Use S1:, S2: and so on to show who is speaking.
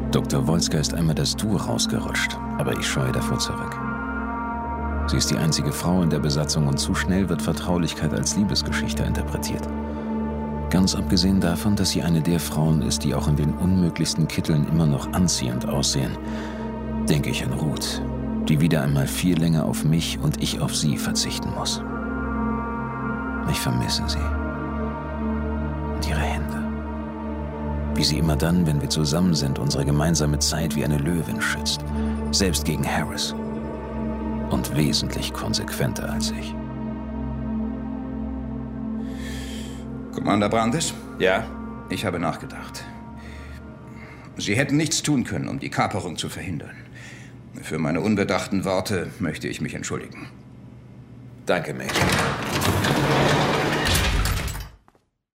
S1: Dr. Wolska ist einmal das Du rausgerutscht, aber ich scheue davor zurück. Sie ist die einzige Frau in der Besatzung und zu schnell wird Vertraulichkeit als Liebesgeschichte interpretiert. Ganz abgesehen davon, dass sie eine der Frauen ist, die auch in den unmöglichsten Kitteln immer noch anziehend aussehen, denke ich an Ruth, die wieder einmal viel länger auf mich und ich auf sie verzichten muss. Ich vermisse sie. Und ihre Hände. Wie sie immer dann, wenn wir zusammen sind, unsere gemeinsame Zeit wie eine Löwin schützt. Selbst gegen Harris. Und wesentlich konsequenter als ich.
S2: Commander Brandes?
S3: Ja?
S2: Ich habe nachgedacht. Sie hätten nichts tun können, um die Kaperung zu verhindern. Für meine unbedachten Worte möchte ich mich entschuldigen.
S3: Danke, Major.